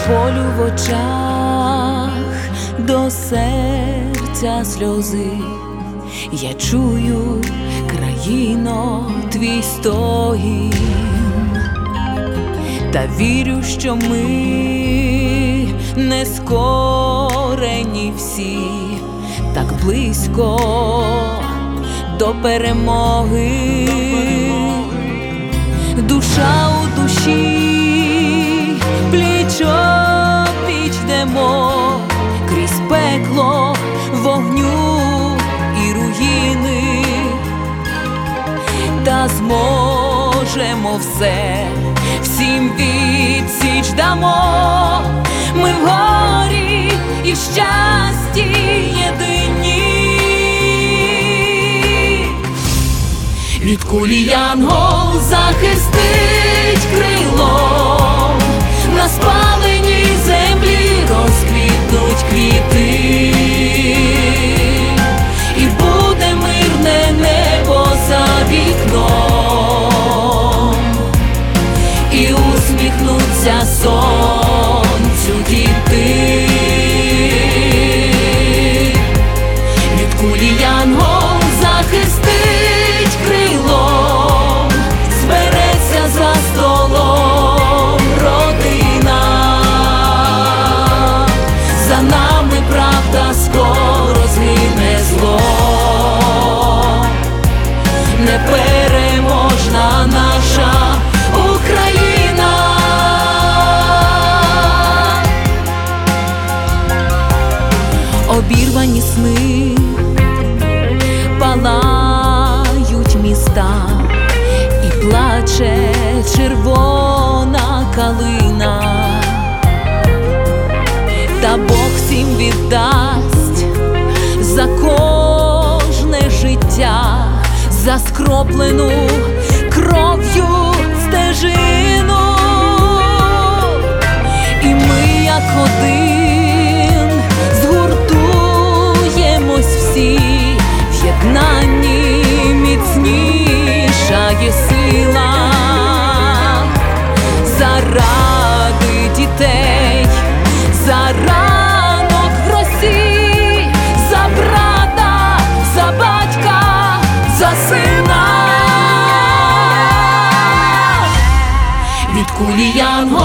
болю в очах, до серця сльози. Я чую, країно, твій стогін, та вірю, що ми не скорені всі, так близько до перемоги. Душа у душі, пліч-о-пліч йдемо, крізь пекло, вогню і руїни, та зможемо все, всім відсіч дамо. Ми в горі і в щасті єдині. Від кулі янгол захистить крилом, на спаленій землі розквітнуть квіти, і буде мирне небо за вікном, і усміхнуться сонцю діти. Від кулі янгол захистить крилом, збереться за столом родина, за нами правда скоро згине зло, непереможна наша Україна. Обірвані сни, палають міста, і плаче червона калина, та Бог всім віддасть за кожне життя, за скроплену кров'ю стежину. І ми, як один, згуртуємось всі, в єднанні міцніша є сила. Заради дітей, за ранок в росі, за брата, за батька, за сина. Від кулі янгол